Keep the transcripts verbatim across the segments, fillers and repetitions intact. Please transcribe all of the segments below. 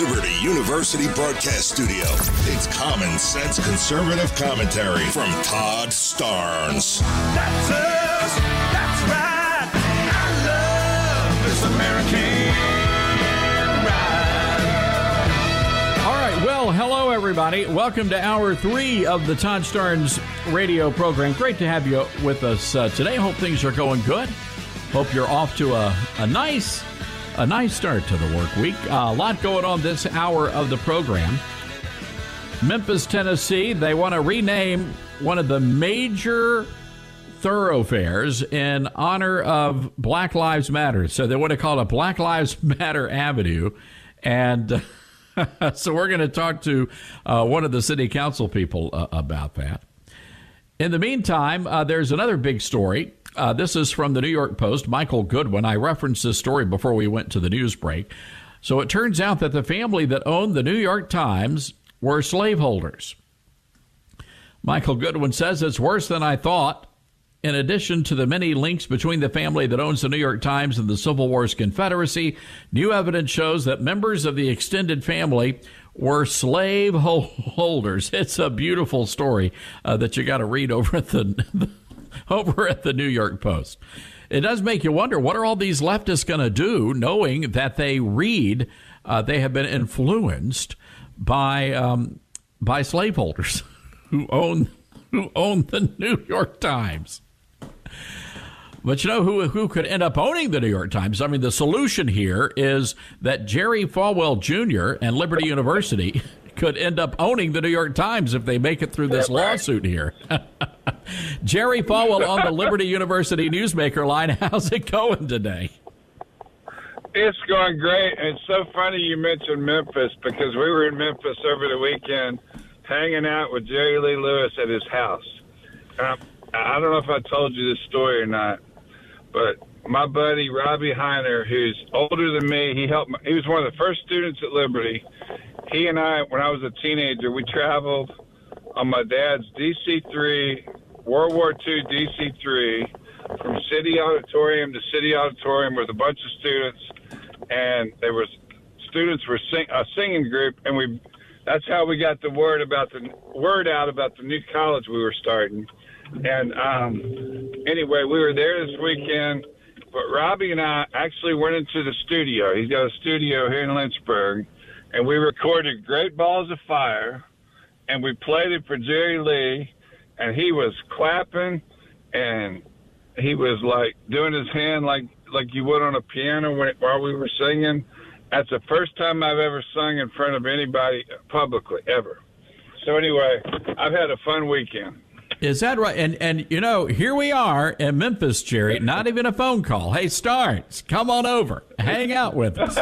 Liberty University broadcast studio. It's common sense conservative commentary from Todd Starnes. That's us. That's right. I love this American ride. All right. Well, hello, everybody. Welcome to hour three of the Todd Starnes radio program. Great to have you with us uh, today. Hope things are going good. Hope you're off to a, a nice a nice start to the work week. Uh, a lot going on this hour of the program. Memphis, Tennessee, they want to rename one of the major thoroughfares in honor of Black Lives Matter. So they want to call it Black Lives Matter Avenue. And uh, so we're going to talk to uh, one of the city council people uh, about that. In the meantime, uh, there's another big story. Uh, this is from the New York Post. Michael Goodwin. I referenced this story before we went to the news break. So it turns out that the family that owned the New York Times were slaveholders. Michael Goodwin says it's worse than I thought. In addition to the many links between the family that owns the New York Times and the Civil War's Confederacy, new evidence shows that members of the extended family were slave holders. It's a beautiful story uh, that you got to read over at the over at the New York Post. It does make you wonder, what are all these leftists going to do, knowing that they read, uh, they have been influenced by um, by slaveholders who own who own the New York Times. But you know who who could end up owning the New York Times? I mean, the solution here is that Jerry Falwell Junior and Liberty University could end up owning the New York Times if they make it through this lawsuit here. Jerry Falwell on the Liberty University newsmaker line. How's it going today? It's going great. And it's so funny you mentioned Memphis, because we were in Memphis over the weekend hanging out with Jerry Lee Lewis at his house. Um, I don't know if I told you this story or not, but my buddy Robbie Heiner, who's older than me, he helped. He was one of the first students at Liberty. He and I, when I was a teenager, we traveled on my dad's D C three, World War Two D C three, from City Auditorium to City Auditorium with a bunch of students, and there was students were sing, a singing group, and we that's how we got the word about the word out about the new college we were starting. And um, anyway, we were there this weekend, but Robbie and I actually went into the studio. He's got a studio here in Lynchburg, and we recorded Great Balls of Fire, and we played it for Jerry Lee, and he was clapping, and he was like doing his hand like like you would on a piano when, while we were singing. That's the first time I've ever sung in front of anybody publicly, ever. So anyway, I've had a fun weekend. Is that right? And, and you know, here we are in Memphis, Jerry, not even a phone call. Hey, Starnes, come on over. Hang out with us.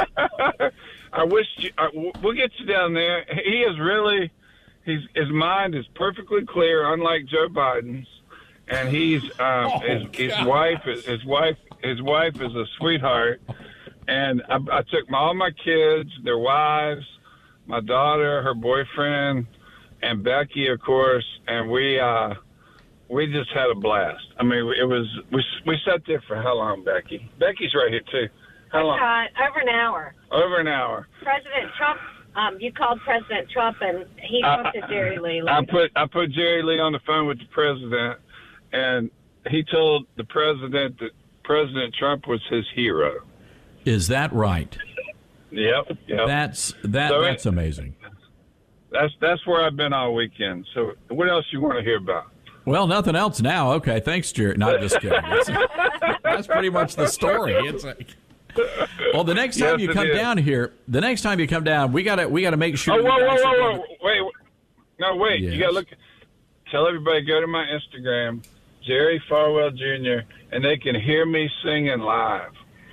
I wish you, uh, we'll get you down there. He is really, he's, his mind is perfectly clear, unlike Joe Biden's. And he's, um, oh, his, his wife, his wife, his wife is a sweetheart. And I, I took my, all my kids, their wives, my daughter, her boyfriend, and Becky, of course. And we, uh, we just had a blast. I mean, it was, we, we sat there for how long, Becky? Becky's right here, too. How long? Uh, over an hour. Over an hour. President Trump, um, you called President Trump, and he talked to Jerry Lee. I put I put Jerry Lee on the phone with the president, and he told the president that President Trump was his hero. Is that right? Yep. Yep. That's that. So that's it, amazing. That's that's where I've been all weekend. So what else you want to hear about? Well, nothing else now. Okay, thanks, Jerry. Not just kidding. That's, that's pretty much the story. It's like, well, the next time yes, you come is. down here, the next time you come down, we gotta we gotta make sure. Oh, whoa, whoa, whoa, whoa, whoa, wait, wait, no, wait. Yes. You gotta look. Tell everybody go to my Instagram, Jerry Falwell Junior, and they can hear me singing live.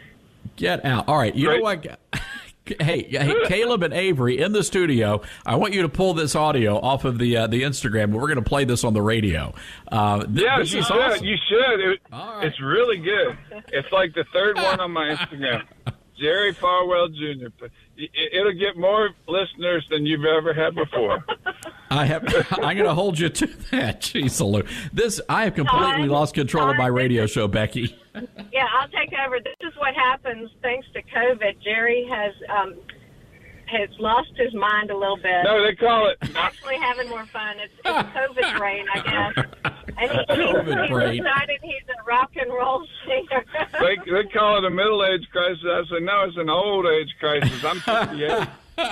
Get out. All right. You Great. know what? Hey, hey, Caleb and Avery in the studio. I want you to pull this audio off of the uh, the Instagram. We're going to play this on the radio. Uh, th- yeah, this you is should. awesome. You should. It, right. It's really good. It's like the third one on my Instagram, Jerry Falwell Junior It'll get more listeners than you've ever had before. I have. I'm going to hold you to that. Jeez, Lou. This I have completely Todd, lost control Todd, of my radio this is, show, Becky. Yeah, I'll take over. This is what happens thanks to COVID. Jerry has um, has lost his mind a little bit. No, they call it. He's actually having more fun. It's, it's COVID brain, I guess. And he, COVID he's brain. decided he's a rock and roll singer. They they call it a middle age crisis. I said, no, it's an old age crisis. I'm fifty-eight.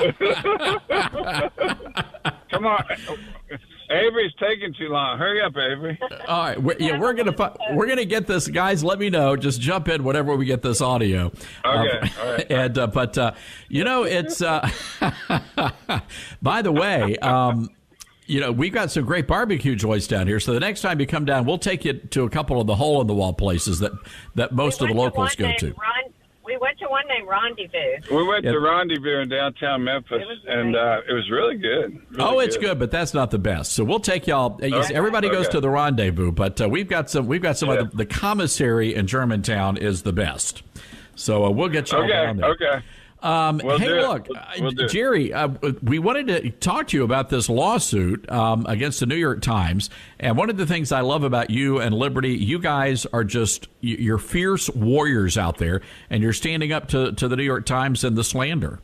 Come on, Avery's taking too long. Hurry up, Avery. All right, we're, yeah, we're gonna fi- we're gonna get this, guys. Let me know. Just jump in whenever we get this audio. Okay, Uh, all right. And uh, but uh, you know, it's. Uh, by the way, um, you know, we've got some great barbecue joints down here. So the next time you come down, we'll take you to a couple of the hole in the wall places that that most We of the went locals one go to. named Ron- We went to one named Rendezvous. We went Yeah. to Rendezvous in downtown Memphis, It was and great. uh, it was really good. Really Oh, it's good, but that's not the best. So we'll take y'all. uh, Okay. Everybody goes Okay. to the Rendezvous, but uh, we've got some. We've got some. Yeah. Other, the commissary in Germantown is the best. So uh, we'll get y'all Okay, down there. okay. Um, We'll hey, do it. look, We'll- uh, we'll do it. Jerry, uh, we wanted to talk to you about this lawsuit um, against the New York Times. And one of the things I love about you and Liberty, you guys are just y- you're fierce warriors out there, and you're standing up to, to the New York Times and the slander.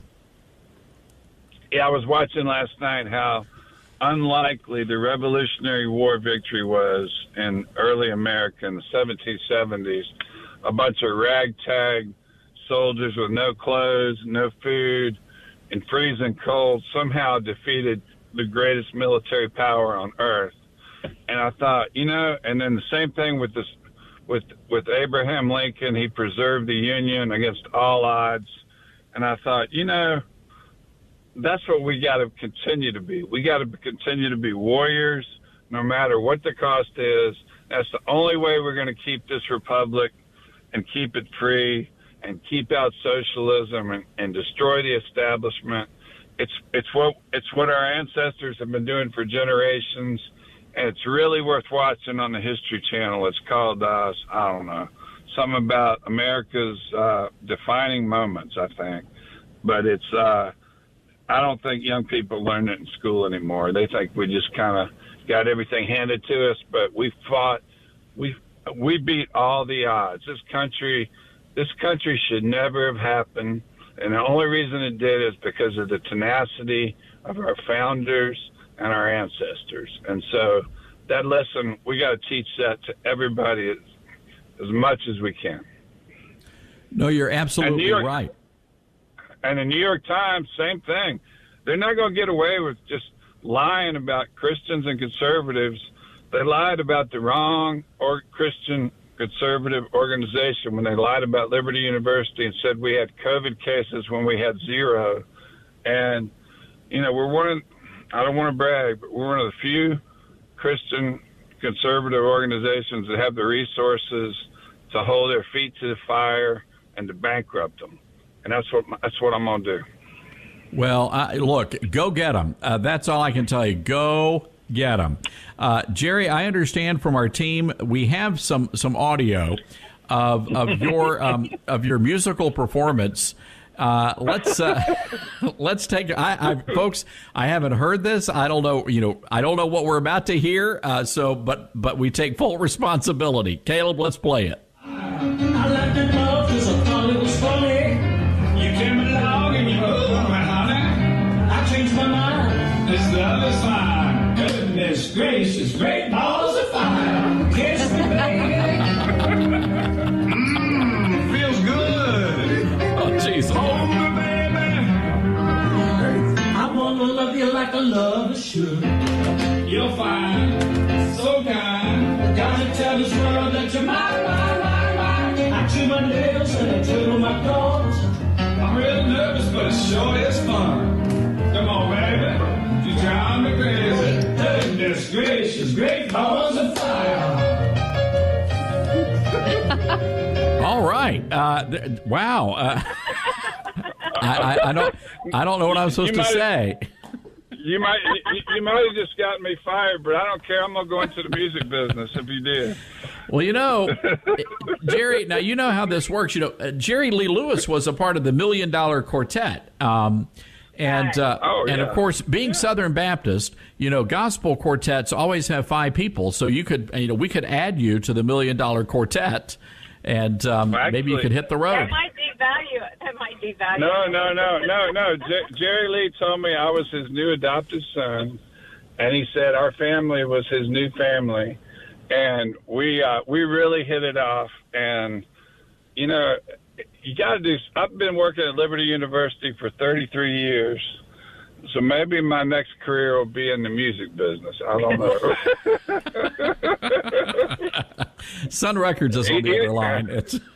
Yeah, I was watching last night how unlikely the Revolutionary War victory was in early America in the seventeen seventies. A bunch of ragtag soldiers with no clothes, no food, and freezing cold somehow defeated the greatest military power on earth. And I thought, you know, and then the same thing with this, with with Abraham Lincoln. He preserved the Union against all odds. And I thought, you know, that's what we got to continue to be. We got to continue to be warriors, no matter what the cost is. That's the only way we're going to keep this republic and keep it free and keep out socialism and, and destroy the establishment. It's it's what it's what our ancestors have been doing for generations, and it's really worth watching on the History Channel. It's called uh, I don't know, something about America's uh, defining moments, I think. But it's uh, I don't think young people learn it in school anymore. They think we just kind of got everything handed to us, but we fought, we we beat all the odds. This country. This country should never have happened, and the only reason it did is because of the tenacity of our founders and our ancestors. And so that lesson, we got to teach that to everybody as, as much as we can. No, you're absolutely York- right. And the New York Times, same thing. They're not going to get away with just lying about Christians and conservatives. They lied about the wrong or Christian conservative organization when they lied about Liberty University and said we had COVID cases when we had zero. And, you know, we're one of, I don't want to brag, but we're one of the few Christian conservative organizations that have the resources to hold their feet to the fire and to bankrupt them. And that's what, that's what I'm going to do. Well, uh, look, go get them. Uh, that's all I can tell you. Go get them. Uh, Jerry, I understand from our team we have some some audio of of your um, of your musical performance. Uh, let's uh, let's take. I, I folks, I haven't heard this. I don't know. You know, I don't know what we're about to hear. Uh, so, but but we take full responsibility. Caleb, let's play it. I left it love 'cause I thought it was funny. You came along and you moved my honey. I changed my mind. This love is fine. Goodness gracious, great balls of fire. Kiss me, baby. Mmm, feels good. Oh, jeez. Hold me, baby. I wanna love you like I love a should. You're fine, so kind. Gotta tell this world that you're mine, mine, mine, mine. I chew my nails and I twiddle my claws. I'm real nervous, but it sure is fun. Come on, baby. You drive me crazy. Goodness gracious, great balls of fire. All right. Uh, th- wow. Uh, I, I, I don't. I don't know what I'm supposed You to might- say. You might you, you might have just gotten me fired, but I don't care. I'm gonna go into the music business if you did. Well, you know, Jerry. Now you know how this works. You know, uh, Jerry Lee Lewis was a part of the Million Dollar Quartet, um, and uh, Oh, and of yeah. course, being Southern Baptist, you know, gospel quartets always have five people. So you could, you know, we could add you to the Million Dollar Quartet, and um, Well, maybe you actually- could hit the road. That might be devalue it. That might devalue No, it. no, no, no, no. J- Jerry Lee told me I was his new adopted son, and he said our family was his new family, and we uh, we really hit it off. And you know, you got to do. I've been working at Liberty University for thirty-three years. So maybe my next career will be in the music business. I don't know. Sun Records is on the other line. It's You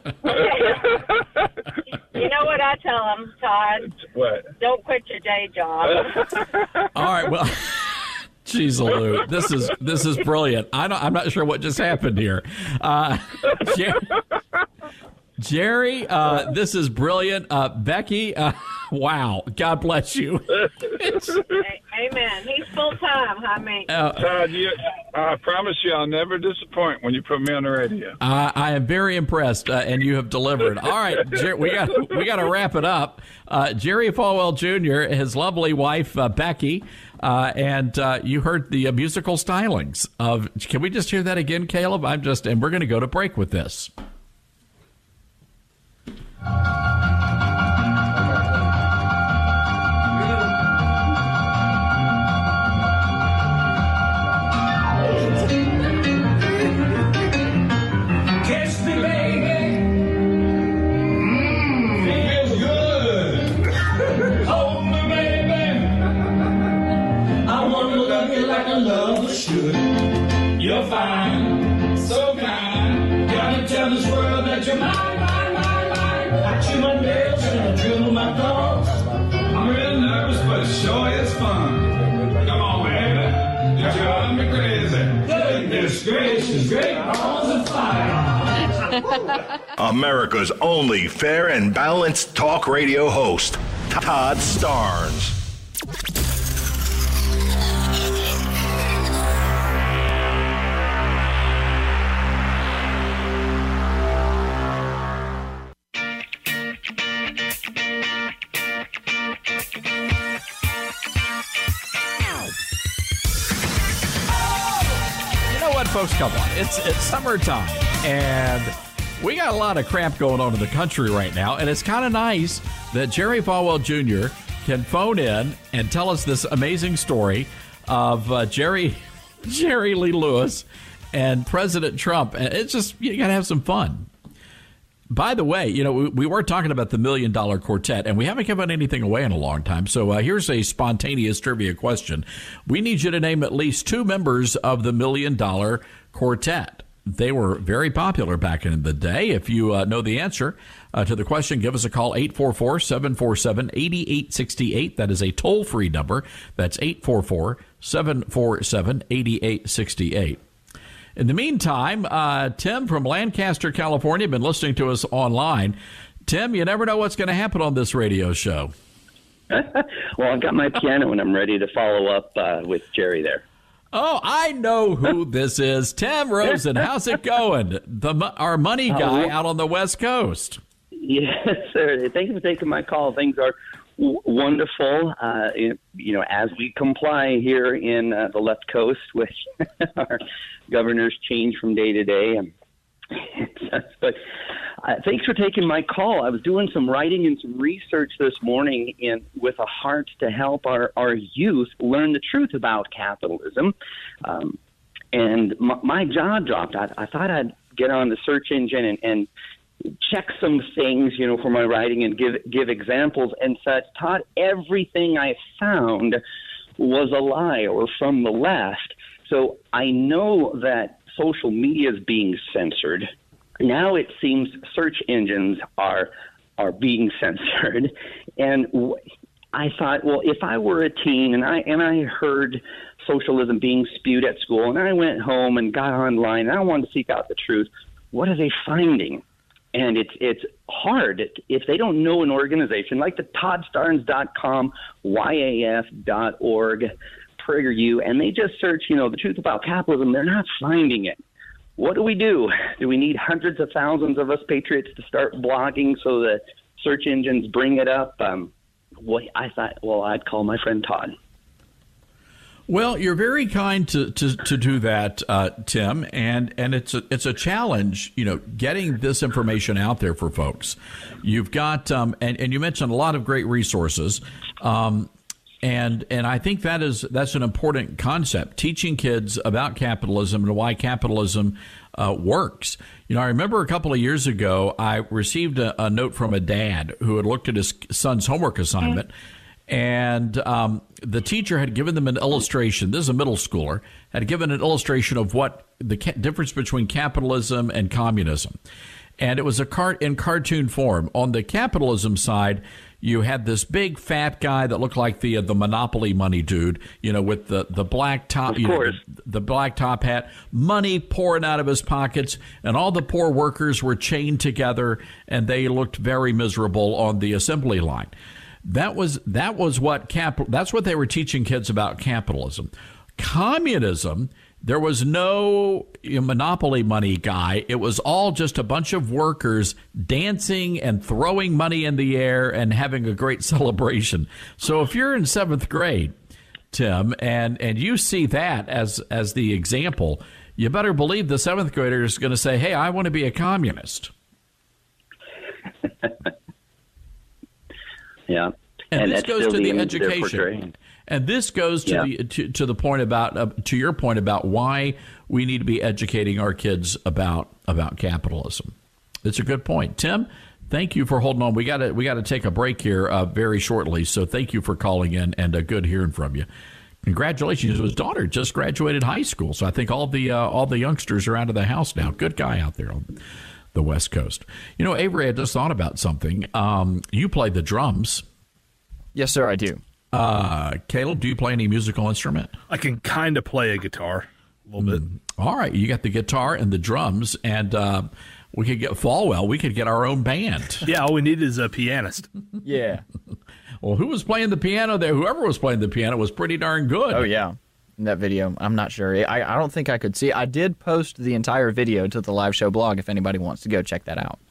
know what I tell them, Todd? What? Don't quit your day job. all right. Well, geez, Lou, this is this is brilliant. I don't, I'm not sure what just happened here. Uh, Jerry, Jerry uh, this is brilliant. Uh, Becky, uh, wow. God bless you. Amen. He's full time. I mean, Uh, Todd, you, I promise you I'll never disappoint when you put me on the radio. Uh, I am very impressed, uh, and you have delivered. All right, Jer- we got we got to wrap it up. Uh, Jerry Falwell Junior, his lovely wife uh, Becky, uh, and uh, you heard the uh, musical stylings of. Can we just hear that again, Caleb? I'm just, and we're going to go to break with this. Kiss me, baby. Mmm, feels good. Hold me, baby. I want to love you like a lover should. You're fine, so kind. Gotta tell this world that you're mine, mine, mine, mine. I chew my nails and I dribble my thumbs. I'm real nervous, but sure it's fun. Come on, baby. You drive me crazy. Goodness gracious, great balls of fire. America's only fair and balanced talk radio host, Todd Starnes. You know what, folks? Come on, it's it's summertime, and we got a lot of crap going on in the country right now, and it's kind of nice that Jerry Falwell Junior can phone in and tell us this amazing story of uh, Jerry Jerry Lee Lewis and President Trump. And it's just, you got to have some fun. By the way, you know, we, we were talking about the Million Dollar Quartet, and we haven't given anything away in a long time. So uh, here's a spontaneous trivia question. We need you to name at least two members of the Million Dollar Quartet. They were very popular back in the day. If you uh, know the answer uh, to the question, give us a call, eight four four, seven four seven, eight eight six eight. That is a toll-free number. That's eight four four, seven four seven, eight eight six eight. In the meantime, uh, Tim from Lancaster, California, been listening to us online. Tim, you never know what's going to happen on this radio show. Well, I've got my piano and I'm ready to follow up uh, with Jerry there. Oh, I know who this is. Tim Rosen, how's it going? The Our money guy out on the West Coast. Yes, sir. Thank you for taking my call. Things are w- wonderful. Uh, you, you know, as we comply here in uh, the left coast, which our governors change from day to day. Um, but uh, thanks for taking my call. I was doing some writing and some research this morning in with a heart to help our, our youth learn the truth about capitalism. Um, and my, my jaw dropped. I, I thought I'd get on the search engine and, and check some things, you know, for my writing and give give examples and such. Todd, everything I found was a lie or from the left. So I know that social media is being censored. Now it seems search engines are are being censored. And w- I thought, well, if I were a teen and I and I heard socialism being spewed at school and I went home and got online and I wanted to seek out the truth, what are they finding? And it's it's hard if they don't know an organization like the Todd Starnes dot com, Y A F dot org, PragerU, and they just search, you know, the truth about capitalism. They're not finding it. What do we do? Do we need hundreds of thousands of us patriots to start blogging so that search engines bring it up? Um, what I thought, well, I'd call my friend Todd. Well, you're very kind to, to, to do that, uh, Tim, and, and it's a, it's a challenge, you know, getting this information out there for folks. You've got, um, and, and you mentioned a lot of great resources, um, and and I think that is that's an important concept, teaching kids about capitalism and why capitalism uh, works. You know, I remember a couple of years ago, I received a, a note from a dad who had looked at his son's homework assignment. And um, the teacher had given them an illustration. This is a middle schooler, had given an illustration of what the ca- difference between capitalism and communism. And it was a cart in cartoon form. On the capitalism side, you had this big fat guy that looked like the uh, the Monopoly money dude, you know, with the, the black top, you know, the, the black top hat, money pouring out of his pockets, and all the poor workers were chained together, and they looked very miserable on the assembly line. That was that was what cap. That's what they were teaching kids about capitalism. Communism, there was no you know, monopoly money guy. It was all just a bunch of workers dancing and throwing money in the air and having a great celebration. So if you're in seventh grade, Tim, and and you see that as as the example, you better believe the seventh grader is going to say, "Hey, I want to be a communist." Yeah, and, and this goes to the, the education, and this goes to yeah. the to, to the point about uh, to your point about why we need to be educating our kids about about capitalism. It's a good point, Tim. Thank you for holding on. We got to we got to take a break here uh, very shortly. So thank you for calling in, and uh, good hearing from you. Congratulations! His daughter just graduated high school, so I think all the uh, all the youngsters are out of the house now. Good guy out there on the West Coast. You know, Avery, I just thought about something. Um, you play the drums. Yes, sir, I do. Uh, Caleb, do you play any musical instrument? I can kind of play a guitar a little mm. bit. All right. You got the guitar and the drums, and uh, we could get Falwell. We could get our own band. Yeah, all we need is a pianist. Yeah. Well, who was playing the piano there? Whoever was playing the piano was pretty darn good. Oh, yeah. In that video, I'm not sure. I, I don't think I could see. I did post the entire video to the live show blog if anybody wants to go check that out.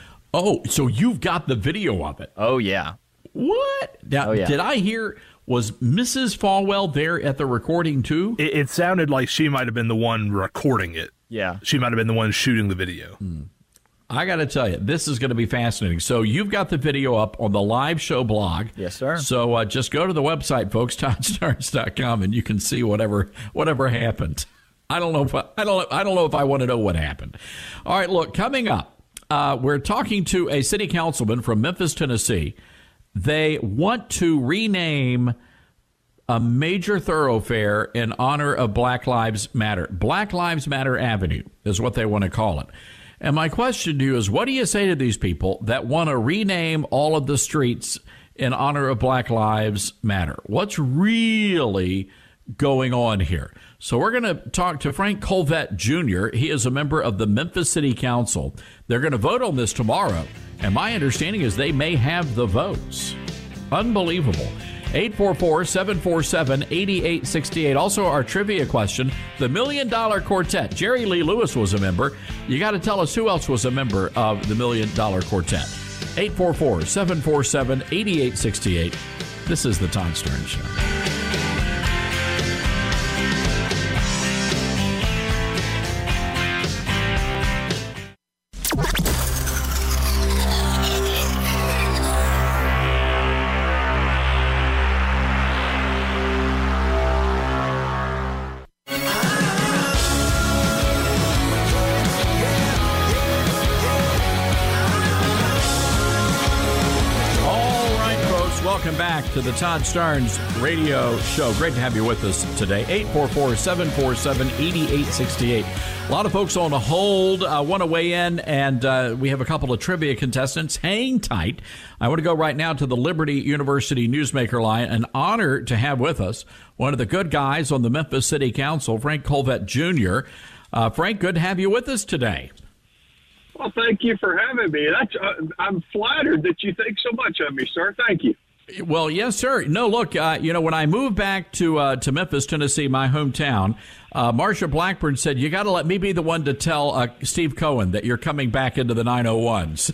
Oh, so you've got the video of it. Oh, yeah. What? Now, oh, yeah. Did I hear, was Missus Falwell there at the recording too? It, it sounded like she might have been the one recording it. Yeah. She might have been the one shooting the video. Hmm. I got to tell you, this is going to be fascinating. So you've got the video up on the live show blog. Yes, sir. So uh, just go to the website, folks, todd starnes dot com, and you can see whatever whatever happened. I don't know if I, I don't I don't know if I want to know what happened. All right, look, coming up, uh, we're talking to a city councilman from Memphis, Tennessee. They want to rename a major thoroughfare in honor of Black Lives Matter. Black Lives Matter Avenue is what they want to call it. And my question to you is, what do you say to these people that want to rename all of the streets in honor of Black Lives Matter? What's really going on here? So we're going to talk to Frank Colvett Junior He is a member of the Memphis City Council. They're going to vote on this tomorrow. And my understanding is they may have the votes. Unbelievable. eight four four, seven four seven, eight eight six eight. Also, our trivia question, the Million Dollar Quartet. Jerry Lee Lewis was a member. You got to tell us who else was a member of the Million Dollar Quartet. eight four four, seven four seven, eight eight six eight. This is the Todd Starnes Show. Welcome back to the Todd Starnes radio show. Great to have you with us today. eight four four, seven four seven, eight eight six eight. A lot of folks on hold uh, want to weigh in, and uh, we have a couple of trivia contestants. Hang tight. I want to go right now to the Liberty University Newsmaker line. An honor to have with us one of the good guys on the Memphis City Council, Frank Colvett Junior Uh, Frank, good to have you with us today. Well, thank you for having me. That's, uh, I'm flattered that you think so much of me, sir. Thank you. Well, yes, sir. No, look, uh, you know, when I moved back to uh, to Memphis, Tennessee, my hometown, uh, Marsha Blackburn said, you got to let me be the one to tell uh, Steve Cohen that you're coming back into the nine oh ones.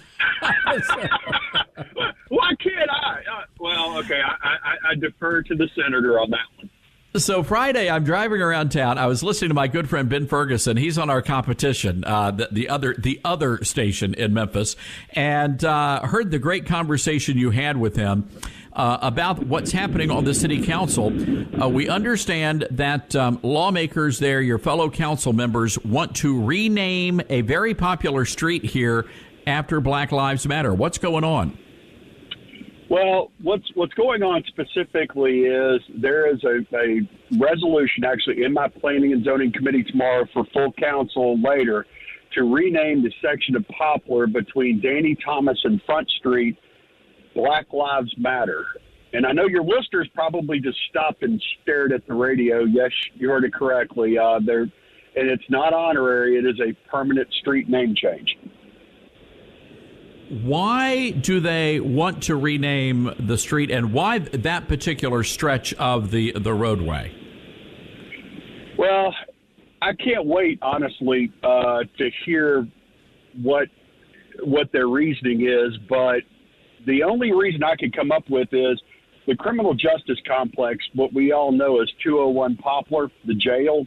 Why can't I? Uh, well, okay, I, I, I defer to the senator on that one. So Friday, I'm driving around town. I was listening to my good friend Ben Ferguson. He's on our competition, uh, the, the other the other station in Memphis, and uh, heard the great conversation you had with him uh, about what's happening on the city council. Uh, we understand that um, lawmakers there, your fellow council members, want to rename a very popular street here after Black Lives Matter. What's going on? Well, what's what's going on specifically is there is a, a resolution actually in my Planning and Zoning Committee tomorrow for full council later to rename the section of Poplar between Danny Thomas and Front Street Black Lives Matter. And I know your listeners probably just stopped and stared at the radio. Yes, you heard it correctly. Uh, there, and it's not honorary. It is a permanent street name change. Why do they want to rename the street, and why that particular stretch of the, the roadway? Well, I can't wait, honestly, uh, to hear what what their reasoning is. But the only reason I can come up with is the criminal justice complex, what we all know as two oh one Poplar, the jail,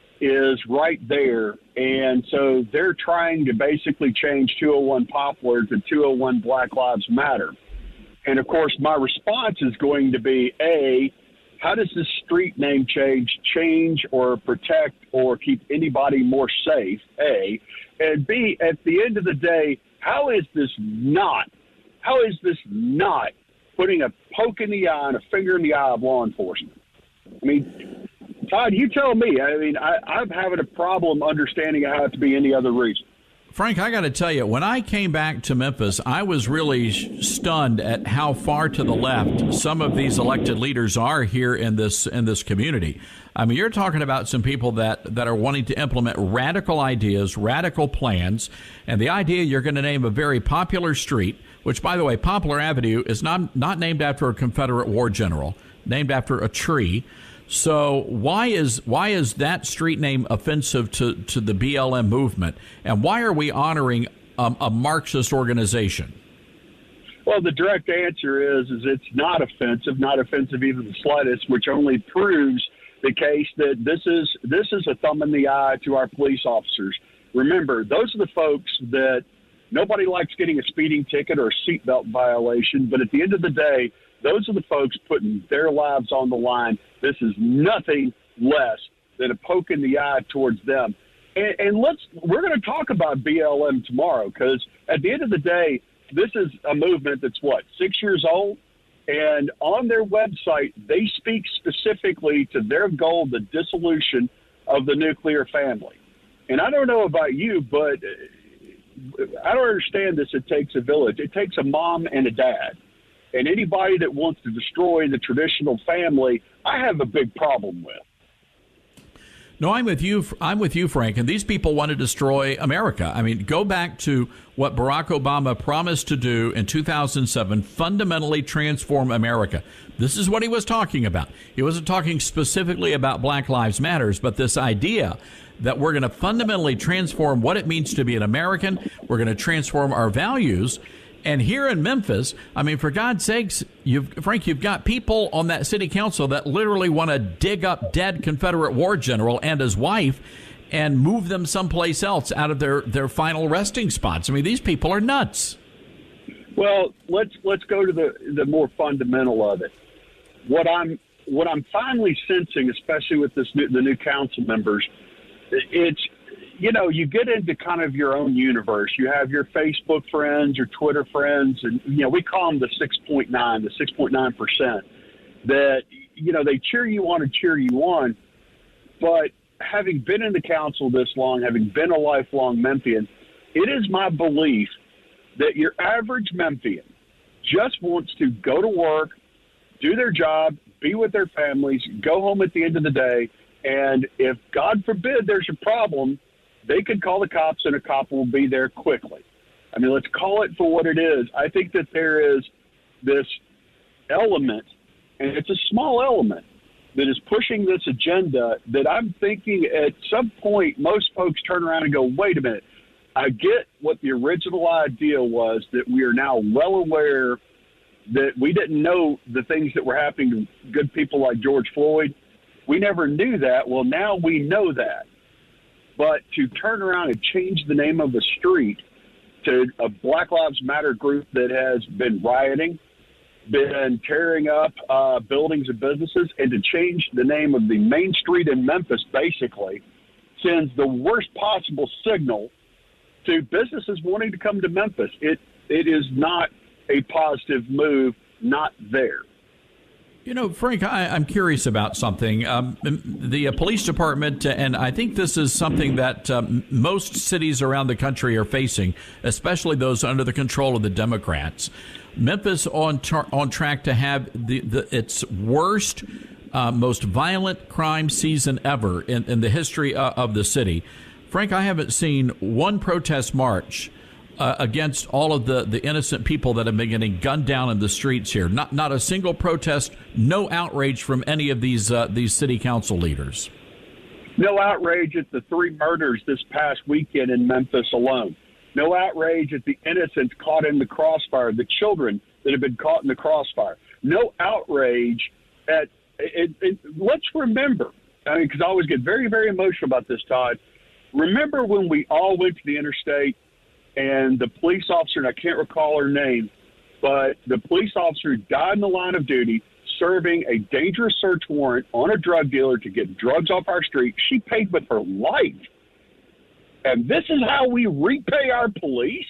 is right there. And so they're trying to basically change two oh one Poplar to two oh one Black Lives Matter. And, of course, my response is going to be, A, how does this street name change change or protect or keep anybody more safe, A? And, B, at the end of the day, how is this not, how is this not putting a poke in the eye and a finger in the eye of law enforcement? I mean, Todd, you tell me. I mean, I, I'm having a problem understanding how it to be any other reason. Frank, I got to tell you, when I came back to Memphis, I was really stunned at how far to the left some of these elected leaders are here in this in this community. I mean, you're talking about some people that, that are wanting to implement radical ideas, radical plans, and the idea you're going to name a very popular street, which, by the way, Poplar Avenue is not not named after a Confederate war general, named after a tree. So why is why is that street name offensive to, to the B L M movement? And why are we honoring um, a Marxist organization? Well, the direct answer is is it's not offensive, not offensive even the slightest, which only proves the case that this is this is a thumb in the eye to our police officers. Remember, those are the folks that nobody likes getting a speeding ticket or a seatbelt violation, but at the end of the day, those are the folks putting their lives on the line. This is nothing less than a poke in the eye towards them. And, and let's we're going to talk about B L M tomorrow, because at the end of the day, this is a movement that's, what, six years old? And on their website, they speak specifically to their goal, the dissolution of the nuclear family. And I don't know about you, but I don't understand this. It takes a village. It takes a mom and a dad. And anybody that wants to destroy the traditional family, I have a big problem with. No, I'm with you. I'm with you, Frank. And these people want to destroy America. I mean, go back to what Barack Obama promised to do in two thousand seven, fundamentally transform America. This is what he was talking about. He wasn't talking specifically about Black Lives Matters, but this idea that we're going to fundamentally transform what it means to be an American. We're going to transform our values. And here in Memphis, I mean, for God's sakes, you've, Frank, you've got people on that city council that literally want to dig up dead Confederate war general and his wife and move them someplace else out of their, their final resting spots. I mean, these people are nuts. Well, let's let's go to the, the more fundamental of it. What I'm what I'm finally sensing, especially with this new, the new council members, it's, you know, you get into kind of your own universe. You have your Facebook friends, your Twitter friends, and, you know, we call them the six point nine, the six point nine percent that, you know, they cheer you on and cheer you on. But having been in the council this long, having been a lifelong Memphian, it is my belief that your average Memphian just wants to go to work, do their job, be with their families, go home at the end of the day. And if, God forbid, there's a problem, they could call the cops and a cop will be there quickly. I mean, let's call it for what it is. I think that there is this element, and it's a small element, that is pushing this agenda that I'm thinking at some point most folks turn around and go, wait a minute, I get what the original idea was, that we are now well aware that we didn't know the things that were happening to good people like George Floyd. We never knew that. Well, now we know that. But to turn around and change the name of a street to a Black Lives Matter group that has been rioting, been tearing up uh, buildings and businesses, and to change the name of the main street in Memphis basically sends the worst possible signal to businesses wanting to come to Memphis. It It is not a positive move, not there. You know, Frank, I, I'm curious about something. Um, the uh, police department, and I think this is something that um, most cities around the country are facing, especially those under the control of the Democrats. Memphis on tar- on track to have the, the its worst, uh, most violent crime season ever in, in the history uh, of the city. Frank, I haven't seen one protest march Uh, against all of the, the innocent people that have been getting gunned down in the streets here. Not not a single protest, no outrage from any of these uh, these city council leaders. No outrage at the three murders this past weekend in Memphis alone. No outrage at the innocents caught in the crossfire, the children that have been caught in the crossfire. No outrage at it, it, let's remember, I mean, because I always get very, very emotional about this, Todd. Remember when we all went to the interstate and the police officer, and I can't recall her name, but the police officer died in the line of duty serving a dangerous search warrant on a drug dealer to get drugs off our street. She paid with her life. And this is how we repay our police?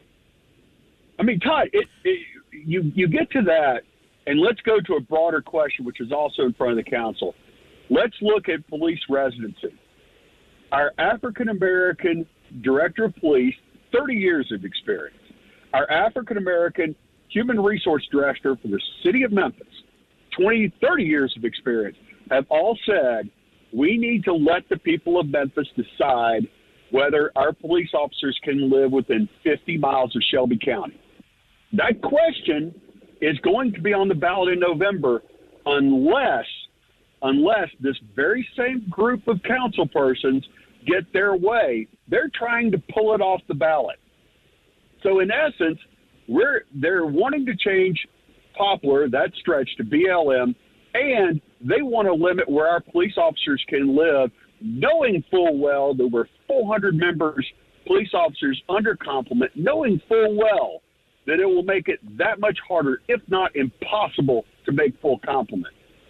I mean, Todd, it, it, you, you get to that, and let's go to a broader question, which is also in front of the council. Let's look at police residency. Our African-American director of police, thirty years of experience. Our African-American human resource director for the city of Memphis, twenty, thirty years of experience, have all said we need to let the people of Memphis decide whether our police officers can live within fifty miles of Shelby County. That question is going to be on the ballot in November unless, unless this very same group of council persons get their way. They're trying to pull it off the ballot. So in essence, we're they're wanting to change Poplar, that stretch, to B L M, and they want to limit where our police officers can live, knowing full well that we're four hundred members, police officers under complement, knowing full well that it will make it that much harder, if not impossible, to make full complement.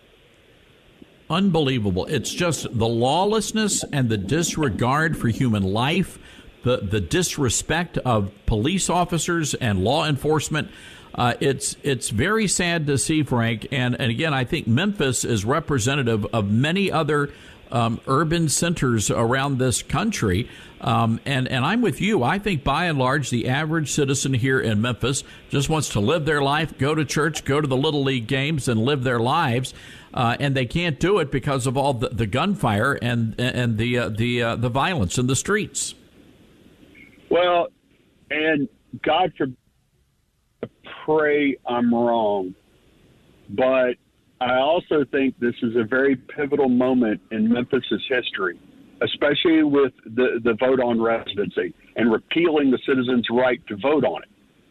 Unbelievable. It's just the lawlessness and the disregard for human life, the, the disrespect of police officers and law enforcement. Uh, it's it's very sad to see, Frank. And, and again, I think Memphis is representative of many other um, urban centers around this country. Um, and, and I'm with you. I think by and large, the average citizen here in Memphis just wants to live their life, go to church, go to the Little League games, and live their lives. Uh, and they can't do it because of all the, the gunfire and and the uh, the uh, the violence in the streets. Well, and God forbid, I pray I'm wrong, but I also think this is a very pivotal moment in Memphis's history, especially with the, the vote on residency and repealing the citizens' right to vote on it.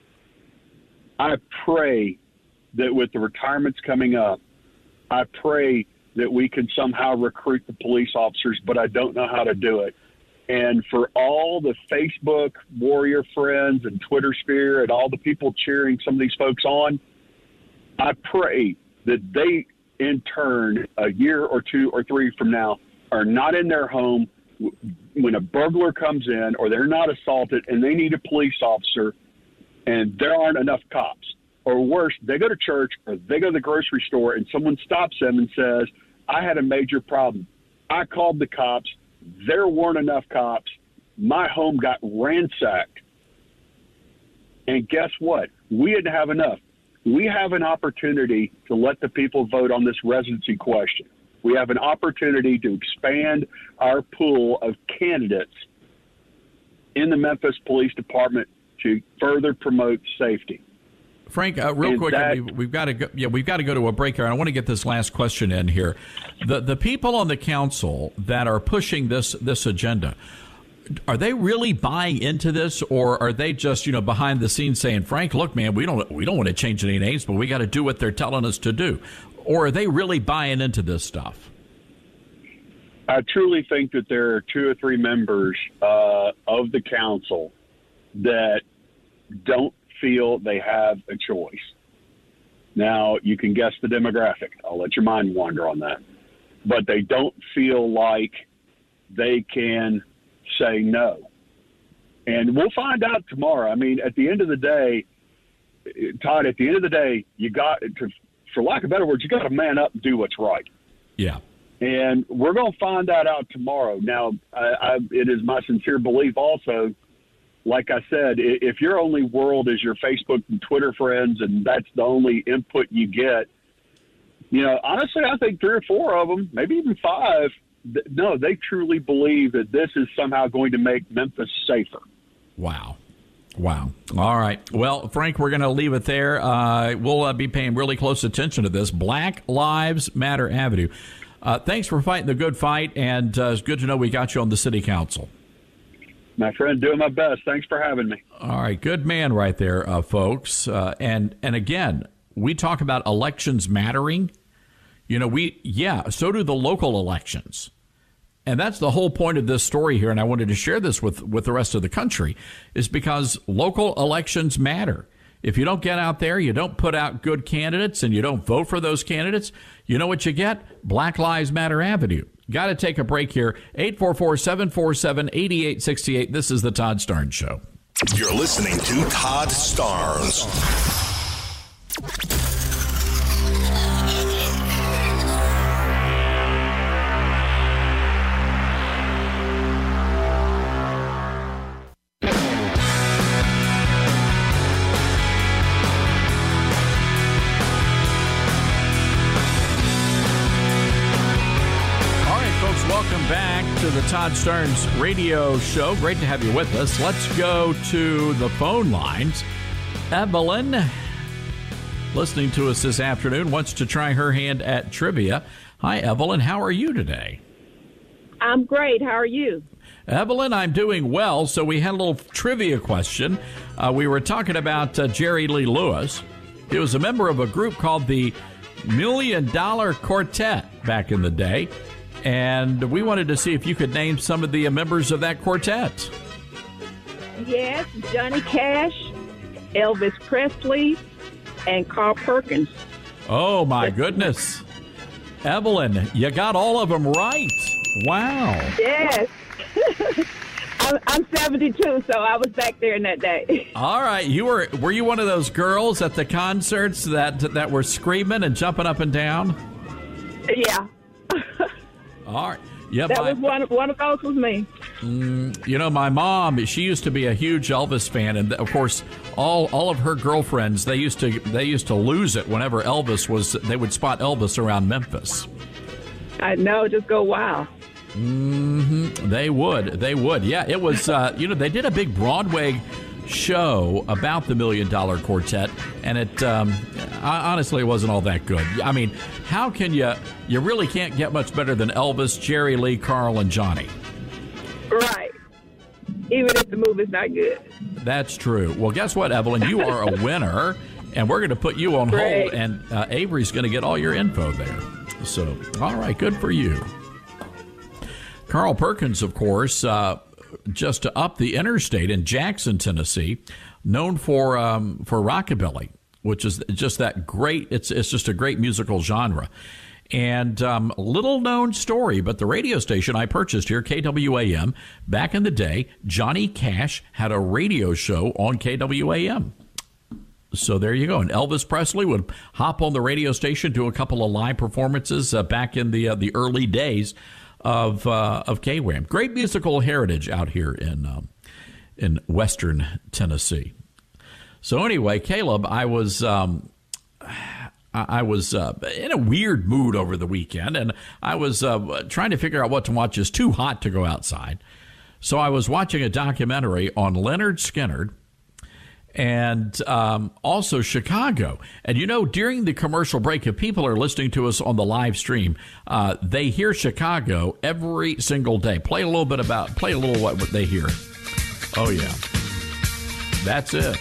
I pray that with the retirements coming up, I pray that we can somehow recruit the police officers, but I don't know how to do it. And for all the Facebook warrior friends and Twitter sphere and all the people cheering some of these folks on, I pray that they, in turn, a year or two or three from now, are not in their home when a burglar comes in or they're not assaulted and they need a police officer and there aren't enough cops. Or worse, they go to church or they go to the grocery store and someone stops them and says, I had a major problem. I called the cops. There weren't enough cops. My home got ransacked. And guess what? We didn't have enough. We have an opportunity to let the people vote on this residency question. We have an opportunity to expand our pool of candidates in the Memphis Police Department to further promote safety. Frank, uh, real and quick, that, we, we've got to go, yeah, we've got to go to a break here. I want to get this last question in here. The the people on the council that are pushing this this agenda, are they really buying into this, or are they just, you know, behind the scenes saying, Frank, look, man, we don't we don't want to change any names, but we got to do what they're telling us to do, or are they really buying into this stuff? I truly think that there are two or three members uh, of the council that don't feel they have a choice. Now, you can guess the demographic. I'll let your mind wander on that. But they don't feel like they can say no. And we'll find out tomorrow. I mean, at the end of the day, Todd, at the end of the day, you got to, for lack of better words, you got to man up and do what's right. Yeah. And we're going to find that out tomorrow. Now, I, I, it is my sincere belief also, like I said, if your only world is your Facebook and Twitter friends and that's the only input you get, you know, honestly, I think three or four of them, maybe even five, th- no, they truly believe that this is somehow going to make Memphis safer. Wow. Wow. All right. Well, Frank, we're going to leave it there. Uh, we'll uh, be paying really close attention to this. Black Lives Matter Avenue. Uh, thanks for fighting the good fight, and uh, it's good to know we got you on the city council. My friend, doing my best. Thanks for having me. All right. Good man right there, uh, folks. Uh, and, and again, we talk about elections mattering. You know, we, yeah, so do the local elections. And that's the whole point of this story here, and I wanted to share this with, with the rest of the country, is because local elections matter. If you don't get out there, you don't put out good candidates, and you don't vote for those candidates, you know what you get? Black Lives Matter Avenue. Got to take a break here. eight four four, seven four seven, eight eight six eight. This is the Todd Starnes Show. You're listening to Todd Starnes. To the Todd Starnes radio show. Great to have you with us. Let's go to the phone lines. Evelyn, listening to us this afternoon, wants to try her hand at trivia. Hi, Evelyn. How are you today? I'm great. How are you? Evelyn, I'm doing well. So we had a little trivia question. Uh, we were talking about uh, Jerry Lee Lewis. He was a member of a group called the Million Dollar Quartet back in the day. And we wanted to see if you could name some of the members of that quartet. Yes, Johnny Cash, Elvis Presley, and Carl Perkins. Oh, my goodness. Evelyn, you got all of them right. Wow. Yes. I'm, I'm seventy-two, so I was back there in that day. All right. You were were you one of those girls at the concerts that that were screaming and jumping up and down? Yeah. All right. Yeah, that my, was one. One of those was me. Mm, you know, my mom. She used to be a huge Elvis fan, and of course, all all of her girlfriends they used to they used to lose it whenever Elvis was. They would spot Elvis around Memphis. I know. Just go wild. Mm-hmm. They would. They would. Yeah. It was. Uh, you know, they did a big Broadway show about the Million Dollar Quartet, and it um, honestly wasn't all that good. I mean, how can you you really can't get much better than Elvis, Jerry Lee, Carl, and Johnny. Right. Even if the movie's not good. That's true. Well, guess what, Evelyn? You are a winner, and we're going to put you on Great. hold, and uh, Avery's going to get all your info there. So, all right, good for you. Carl Perkins, of course, uh, just to up the interstate in Jackson, Tennessee, known for um, for rockabilly, which is just that great. It's it's just a great musical genre. And um, little known story, but the radio station I purchased here, K W A M, back in the day, Johnny Cash had a radio show on K W A M. So there you go. And Elvis Presley would hop on the radio station, do a couple of live performances uh, back in the uh, the early days of uh, of K W A M. Great musical heritage out here in um, in Western Tennessee. So anyway, Caleb, I was um, I was uh, in a weird mood over the weekend, and I was uh, trying to figure out what to watch. It's too hot to go outside, so I was watching a documentary on Leonard Skinner. And um, also Chicago. And, you know, during the commercial break, if people are listening to us on the live stream, uh, they hear Chicago every single day. Play a little bit about, play a little what, what they hear. Oh, yeah. That's it.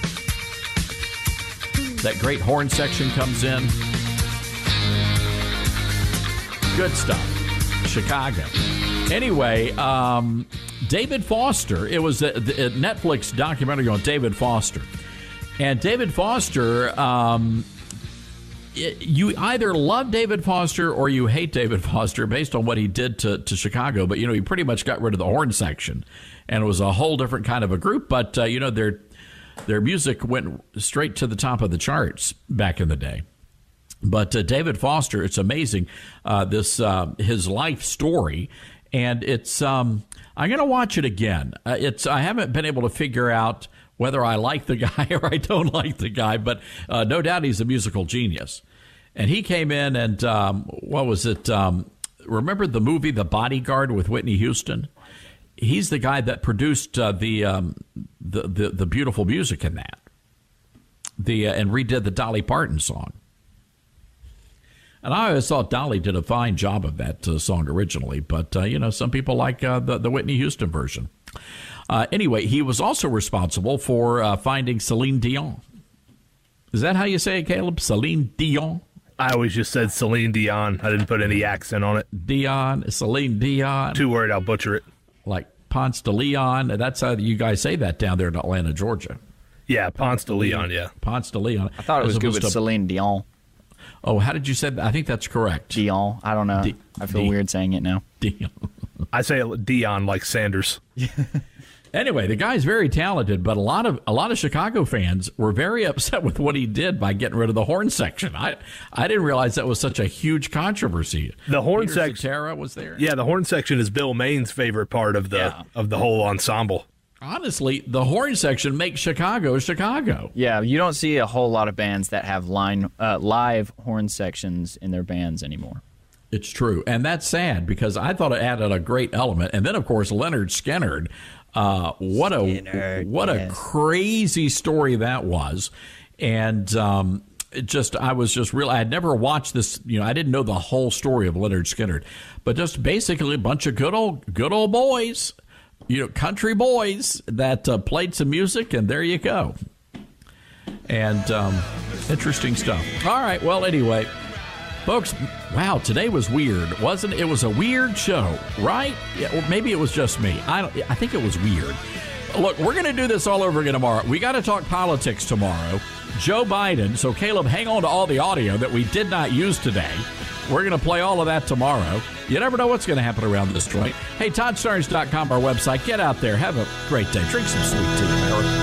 That great horn section comes in. Good stuff. Chicago. Anyway, um, David Foster. It was a, a Netflix documentary on David Foster. And David Foster, um, it, you either love David Foster or you hate David Foster based on what he did to, to Chicago. But, you know, he pretty much got rid of the horn section. And it was a whole different kind of a group. But, uh, you know, their, their music went straight to the top of the charts back in the day. But uh, David Foster, it's amazing, uh, this uh, his life story. And it's um, I'm going to watch it again. Uh, it's I haven't been able to figure out whether I like the guy or I don't like the guy, but uh, no doubt he's a musical genius. And he came in and um, what was it? Um, remember the movie The Bodyguard with Whitney Houston? He's the guy that produced uh, the, um, the the the beautiful music in that. The uh, and redid the Dolly Parton song. And I always thought Dolly did a fine job of that uh, song originally, but, uh, you know, some people like uh, the, the Whitney Houston version. Uh, anyway, he was also responsible for uh, finding Celine Dion. Is that how you say it, Caleb? Celine Dion? I always just said Celine Dion. I didn't put any accent on it. Dion, Celine Dion. Too worried I'll butcher it. Like Ponce de Leon. That's how you guys say that down there in Atlanta, Georgia. Yeah, Ponce de Leon, yeah. Ponce de Leon. I thought it was good with to... Celine Dion. Oh, how did you say that? I think that's correct. Dion. I don't know. D- I feel D- weird saying it now. Dion. I say Dion like Sanders. Anyway, the guy's very talented, but a lot of a lot of Chicago fans were very upset with what he did by getting rid of the horn section. I I didn't realize that was such a huge controversy. The horn Peter section Cetera was there. Yeah, the horn section is Bill Maine's favorite part of the yeah. of the whole ensemble. Honestly, the horn section makes Chicago Chicago. Yeah, you don't see a whole lot of bands that have line uh, live horn sections in their bands anymore. It's true, and that's sad because I thought it added a great element. And then, of course, Leonard Skinner. Uh, what a Skinner, what yes. a crazy story that was, and um, it just I was just real. I had never watched this. You know, I didn't know the whole story of Leonard Skinner, but just basically a bunch of good old good old boys. You know, country boys that uh, played some music, and there you go. And um, interesting stuff. All right, well, anyway, folks, wow, today was weird, wasn't it? It was a weird show, right? Yeah, or maybe it was just me. I don't. I think it was weird. Look, we're going to do this all over again tomorrow. We got to talk politics tomorrow. Joe Biden. So, Caleb, hang on to all the audio that we did not use today. We're going to play all of that tomorrow. You never know what's going to happen around this joint. Hey, Todd Starnes dot com, our website. Get out there. Have a great day. Drink some sweet tea, America.